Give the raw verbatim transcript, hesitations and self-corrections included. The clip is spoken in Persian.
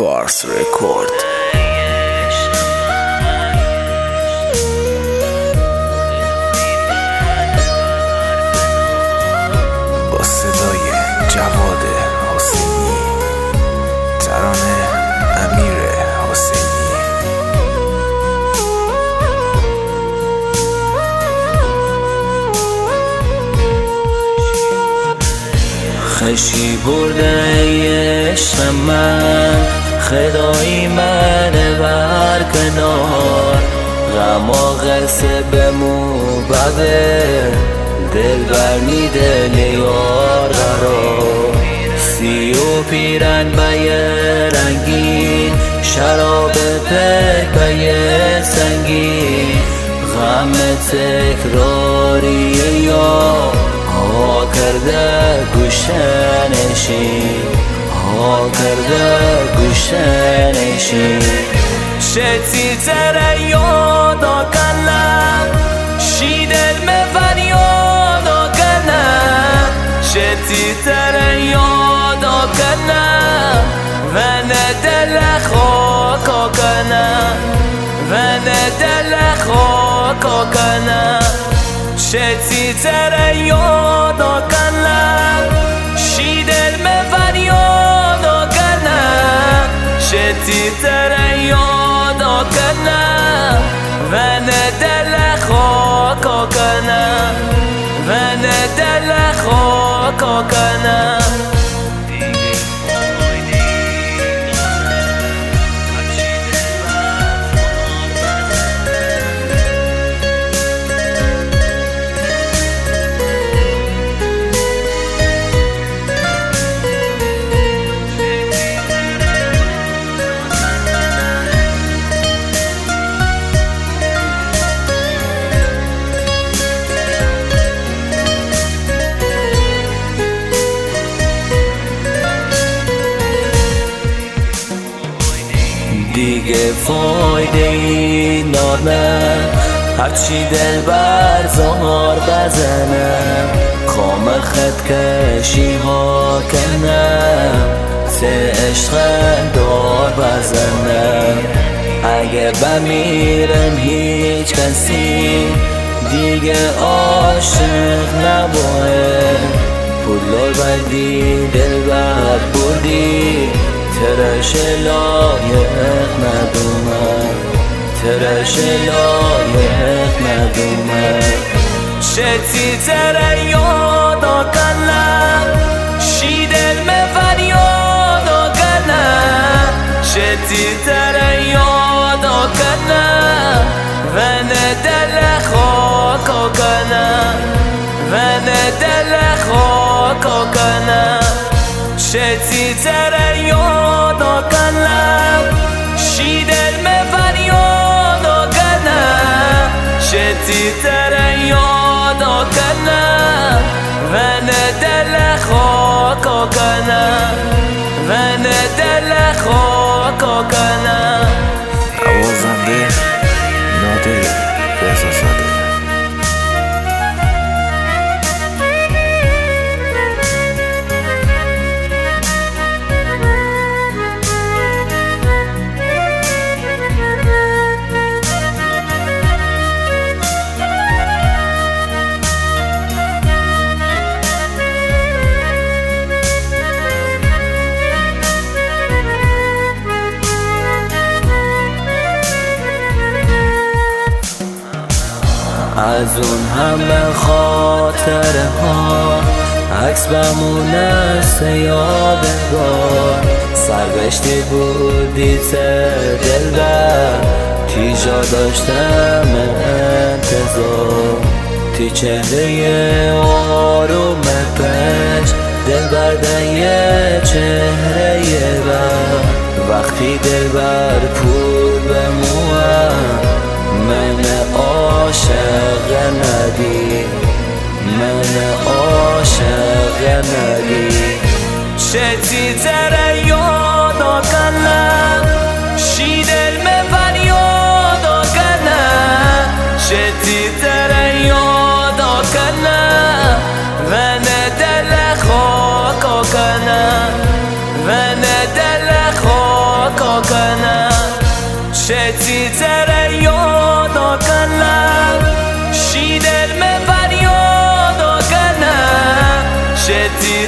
پارس رکورد. با صدای جواد حسینی، ترانه امیر حسینی. خشی برده عشق من، خدایی من بر کنار، غم و غصه بمو بده، دل بر میده لیار قرار. سی و پیرن به رنگین، شراب پک به سنگین، غم تکراریه یا ها کرده گوشه نشین، ها کرده گوشه نشین. شتی تره یادا کنم، شیدل مفن یادا کنم، شتی تره یادا کنم، و ندل خاکا کنم، و ندل خاکا کنم. شتی تره یادا کنم، شیدل مفن یادا کنم، شتی تره یادا کنم، و ندل خاکا کنم، و ندل خاکا کنم. دیگه فایده ای نانه، هرچی دل بر زار بزنم، کام خط کشی ها کنم، سه عشق دار بزنم. اگه بمیرم هیچ کسی دیگه عاشق نباید، پولار بردی دل بر بردی، ترش لایق ندومم، ترش لایق ندومم. شتی تره یادا کنم، شیدل مفن یادا کنم، شتی تره یادا کنم، و ندل خاکا کنم، و ندل خاکا کنم. شتی تره یادا کنم، شیدل مفن یادا کنم، شتی تره یادا کنم، و ندل خاکا کنم، و ندل خاکا کنم. آوازنده نادر رضازاده. از اون همه خاطره ها عکس بمونه سه یادگار، سرگشتی بودی ته دلبر، تی جا داشتم انتظار، تی چهره آروم پش دلبر دیه چهره بر، وقتی دلبر پول بموام من عاشق ندی، من عاشق ندی. شتی تره یادا کنم، شیدل مفن یادا کنم، شتی تره یادا کنم، و ندل خاکا کنم، و ندل خاکا جدی